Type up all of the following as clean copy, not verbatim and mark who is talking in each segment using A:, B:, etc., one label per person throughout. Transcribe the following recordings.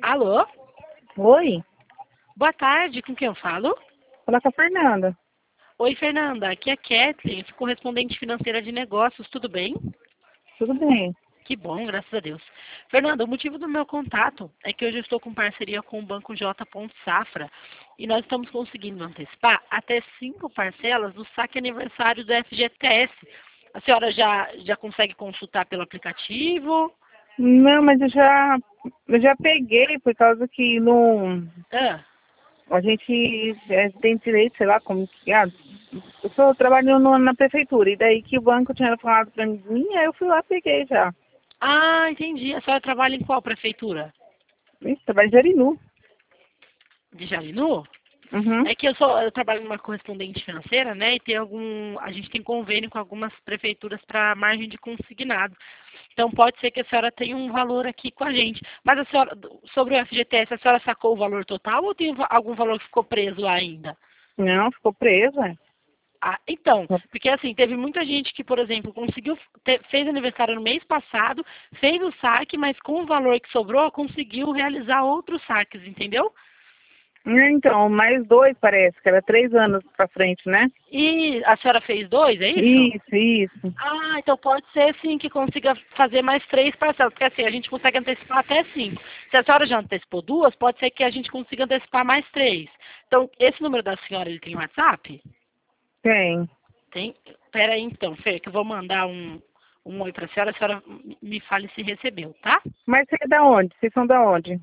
A: Alô?
B: Oi,
A: Boa tarde, com quem eu falo?
B: fala com a Fernanda.
A: Oi, Fernanda, aqui é a Kathleen, correspondente financeira de negócios, tudo bem?
B: Tudo bem?
A: Que bom, graças a Deus. Fernanda, o motivo do meu contato é que hoje eu estou com parceria com o Banco J. Safra e nós estamos conseguindo antecipar até 5 parcelas do saque aniversário do FGTS. A senhora já consegue consultar pelo aplicativo?
B: Não, mas eu já peguei por causa que não,
A: Ah,
B: a gente tem direito, sei lá, como que. Eu estou trabalhando na prefeitura, e daí que o banco tinha falado pra mim, aí eu fui lá e peguei já.
A: entendi. A senhora trabalha em qual prefeitura?
B: Ixi, trabalho em Jarinu.
A: De Jarinu?
B: Uhum.
A: É que eu trabalho numa correspondente financeira, né? E a gente tem convênio com algumas prefeituras para margem de consignado. Então pode ser que a senhora tenha um valor aqui com a gente. Mas a senhora, sobre o FGTS, a senhora sacou o valor total ou tem algum valor que ficou preso lá ainda?
B: Não, ficou presa.
A: Ah, então, porque assim, teve muita gente que, por exemplo, fez aniversário no mês passado, fez o saque, mas com o valor que sobrou, conseguiu realizar outros saques, entendeu?
B: Então, mais dois parece, que era 3 anos pra frente, né?
A: E a senhora fez dois, é isso?
B: Isso.
A: Então pode ser sim que consiga fazer mais 3 parcelas, porque assim, a gente consegue antecipar até 5. Se a senhora já antecipou 2, pode ser que a gente consiga antecipar mais 3. Então, esse número da senhora, ele tem WhatsApp?
B: Tem.
A: Tem? Pera aí então, Fer, que eu vou mandar um oi pra senhora, a senhora me fale se recebeu, tá?
B: Mas você é da onde? Vocês são da onde?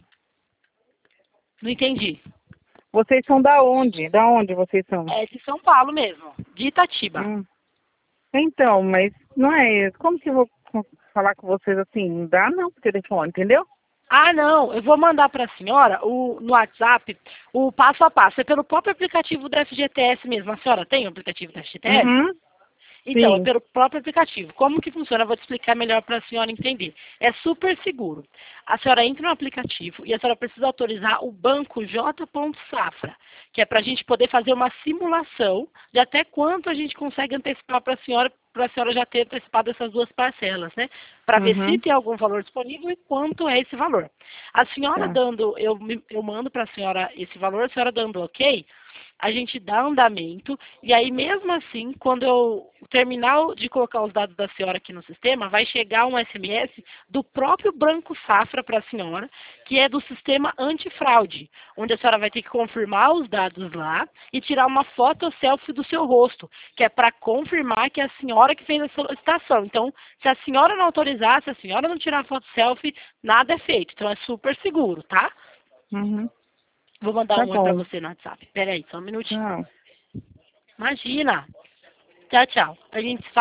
A: Não entendi.
B: Vocês são da onde? Da onde vocês são?
A: É de São Paulo mesmo, de Itatiba.
B: Hum. Então, mas não é. Como que eu vou falar com vocês assim? Não dá não por telefone, entendeu?
A: Não, eu vou mandar para a senhora no WhatsApp o passo a passo. É pelo próprio aplicativo do FGTS mesmo. A senhora tem o aplicativo do FGTS?
B: Uhum.
A: Então, é
B: Sim.
A: pelo próprio aplicativo. Como que funciona? Eu vou te explicar melhor para a senhora entender. É super seguro. A senhora entra no aplicativo e a senhora precisa autorizar o banco J. Safra, que é para a gente poder fazer uma simulação de até quanto a gente consegue antecipar para a senhora já ter antecipado essas duas parcelas, né? Para ver se
B: Uhum.
A: tem algum valor disponível e quanto é esse valor. A senhora
B: Tá.
A: dando, eu mando para a senhora esse valor, a senhora dando ok, a gente dá andamento, e aí mesmo assim, quando eu terminar de colocar os dados da senhora aqui no sistema, vai chegar um SMS do próprio Banco Safra para a senhora, que é do sistema antifraude, onde a senhora vai ter que confirmar os dados lá e tirar uma foto selfie do seu rosto, que é para confirmar que é a senhora que fez a solicitação. Então, se a senhora não autorizar, se a senhora não tirar a foto selfie, nada é feito. Então é super seguro, tá?
B: Uhum.
A: Vou mandar
B: Tá
A: um oi para
B: bom.
A: você no WhatsApp. Pera aí, só um minutinho.
B: Tchau.
A: Imagina. Tchau, tchau. A gente se